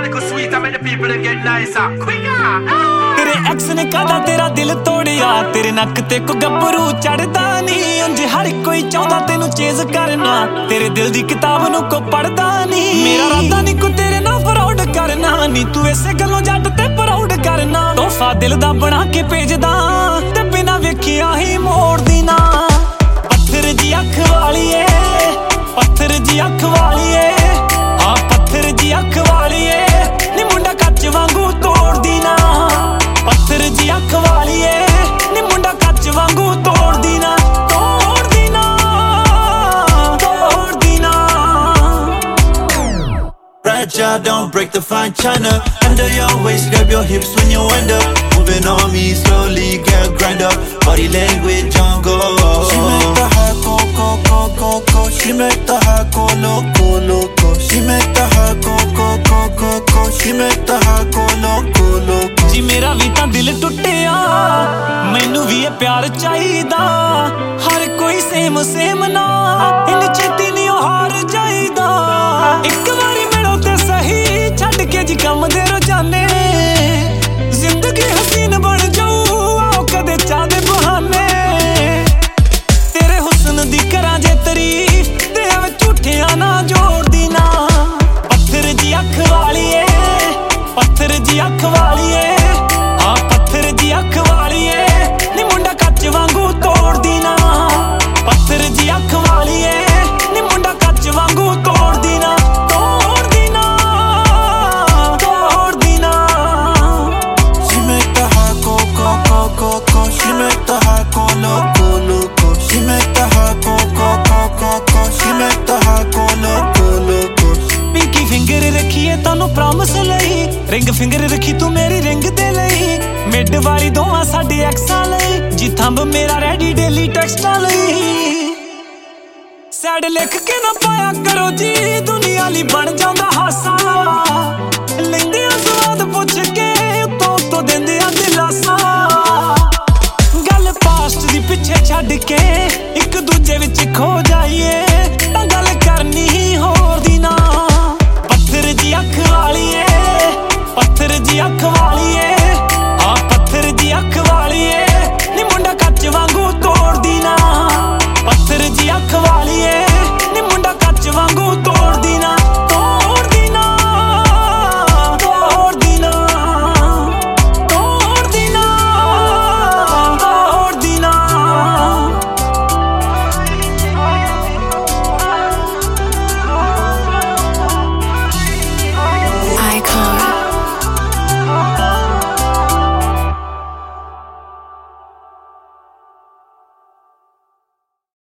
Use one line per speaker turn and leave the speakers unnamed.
little sweeter, make the people them get nicer. Quicker.
तेरे ex ने कादा तेरा दिल तोड़िया, तेरे नक ते को गब्बरू चढ़दा नहीं। उंज हर कोई चाहता तेनू चेज करना, तेरे दिल दी किताब नू को पढ़दा नहीं। मेरा रादा नहीं को तेरे ना फ्रॉड करना, नी तू इसे गलों जट ते प्राउड करना। तोहफा दिल दा बना के भेजदा ते बिना वेखिया ही मोड़ दी ना। पत्थर जी अख वालीए, पत्थर जी अख वालीए, हाँ पत्थर जी अख वालीए, नी मुंडा कच वांगू तोड़ दी ना। पत्थर जी अख वालीए, नी मुंडा कच वांगू तोड़ दी ना, तोड़ दी ना, तोड़ दी ना।
Fragile, don't break the fine china. Under your waist, grab your hips when you wind up. Moving on me slowly, girl, grind up. Body language, jungle. She make the heart go, go, go, go, go. She make the heart go loco, loco. She make the heart go, go, go, go, go. She make the heart go loco, loco.
जी मेरा भी तां दिल टुटिया, मैनू भी ये प्यार चाहिदा। हर कोई सेम सेम ना, इन छेती नहीं हार जाईदा। एक बारी मिलो ते सही, छड्ड के जी कम दे रोजाने। जिंदगी हसीन बन जाऊ, आओ कदे चाह दे बहाने। तेरे हुस्न दी करां जे तारीफ, ते एवें झूठियां ना जोड़ दी ना। पत्थर जी अख वालीए, पत्थर जी अख वालीए, हाँ पत्थर जी अख वालीए, नी मुंडा कच वांगू तोड़ दी ना। पत्थर जी अख वालीए, नी मुंडा कच वांगू तोड़ दी ना, तोड़ दी ना, तोड़ दी ना।
She make the heart go, go, go, go, go. She make the heart go loco, loco. She make the heart go, go, go, go, go. She make the heart go loco, loco.
Pinky finger रखीए तानू promise लई, ring finger रखी तू मेरी ring दे लई। Mid वाली दोवां साडे एक्सां लई, जी थंब मेरा रेडी डेली टेक्सटां लई। सैड लिख के ना पाया करो जी, दुनिया ली बन जांदा हासा। लैंदे आ स्वाद पुछ के, उत्तों उत्तों देंदे आ दिलासा। गल पास्ट दी पिछे छड्ड के, इक दूजे विच खो जाइए, तां गल करनी ही होर दी ना। पत्थर जी अख वालीए, पत्थर जी अख वालीए,